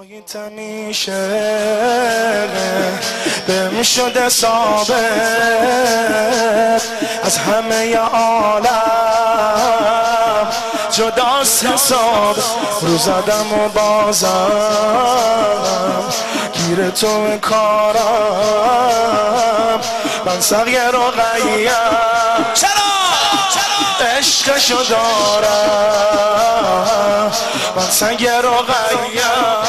بگیت میشه بهم شده ثابت از همه عالم جداست حساب رو زدم و بازم گیر تو کارم من صغیر و غیم عشقشو دارم من صغیر و غیم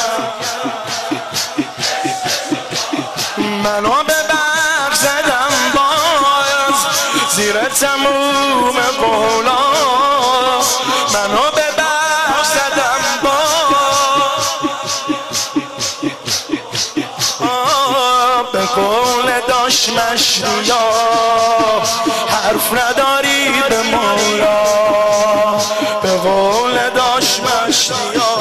منو به برق زدم باز زیر تموم قولا منو به برق زدم باز به قول داشت مشریا حرف نداری به مولا به قول داشت مشریا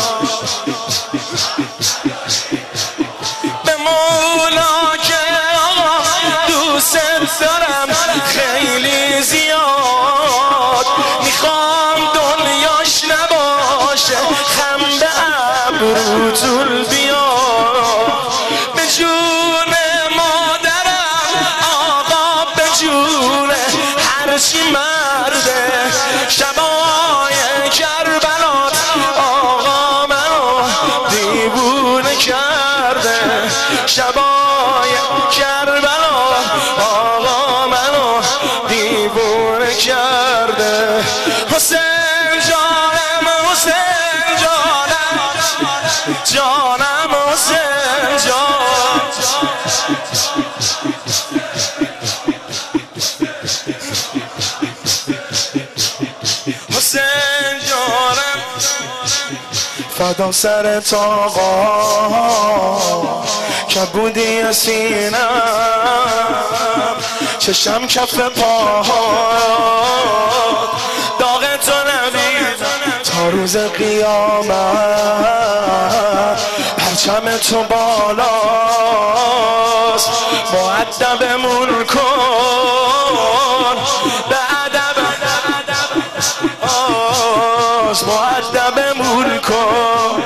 به مولا که دوست دارم خیلی زیاد میخوام دنیاش نباشه خم به ابرو طول بیاد به جون مادرم آقا به جون هرچی مرده شبای کربلات آقا منو دیوونه کرده شبای کربلات آقا منو دیوونه کرده حسین جانم حسین جانم جانم حسین جان حسین جانم فدا سر آقا که بودی سینم چشم کف پاها داغ تو ندید تا روز قیامت پرچم تو بالاست مؤدبمون کن به ادب مؤدبمون کن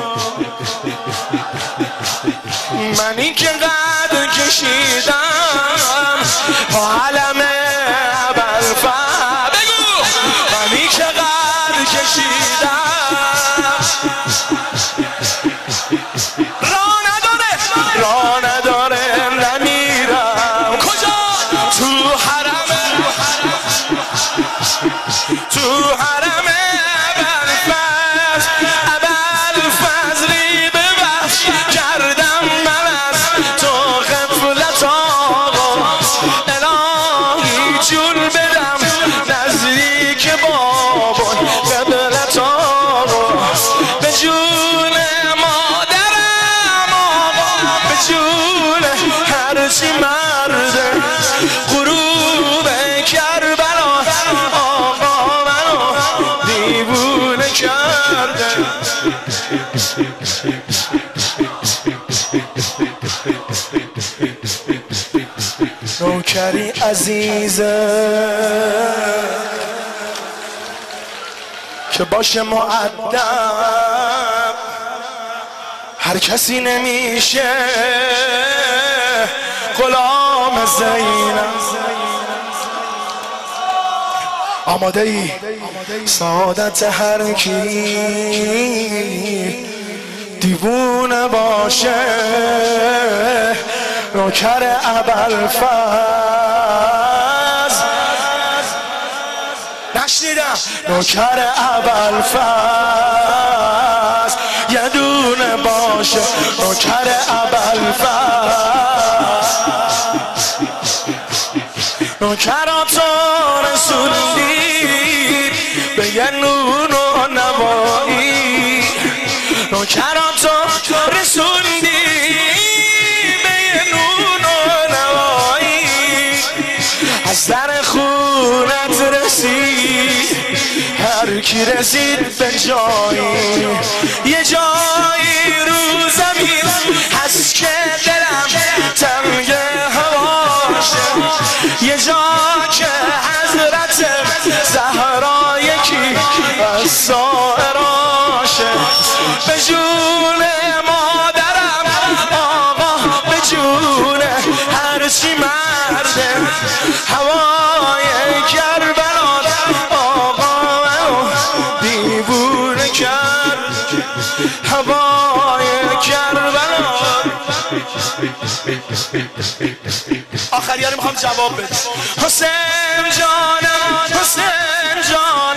منی که قد کشیدم با علم ابوالفضل بگو منی که قد کشیدم راه نداره نمیرم کجا تو حرم ابوالفضلی ببخش کردم من از تو غفلت آقا الهی جون بدم نزدیک بابا قبلت آقا به جون مادرم آقا به جون هرچی مرده غروب کربلا آقا منو دیوونه کرده نوکری عزیزه که باشه مؤدب هر کسی نمیشه غلام زینب آماده ای سعادت هر کی دیوونه باشه نوکر ابوالفضل نشنیدم نوکر ابوالفضل یه دونه باشه نوکر ابوالفضل نوکراتو رسوندید به یه نون و نوایی نوکراتو رسوندید به یه نون و نوایی از در خونت رسید هر کی رسید به جایی یه جایی رو زمین هست که دلم تنگ هواشه یه جا که حضرت زهرا یکی از سائراشه به جون ما هوای کربلا آقا دیوونه کرد هوای کربلا. آخریانی میخوام جواب بده. حسین جانم حسین جان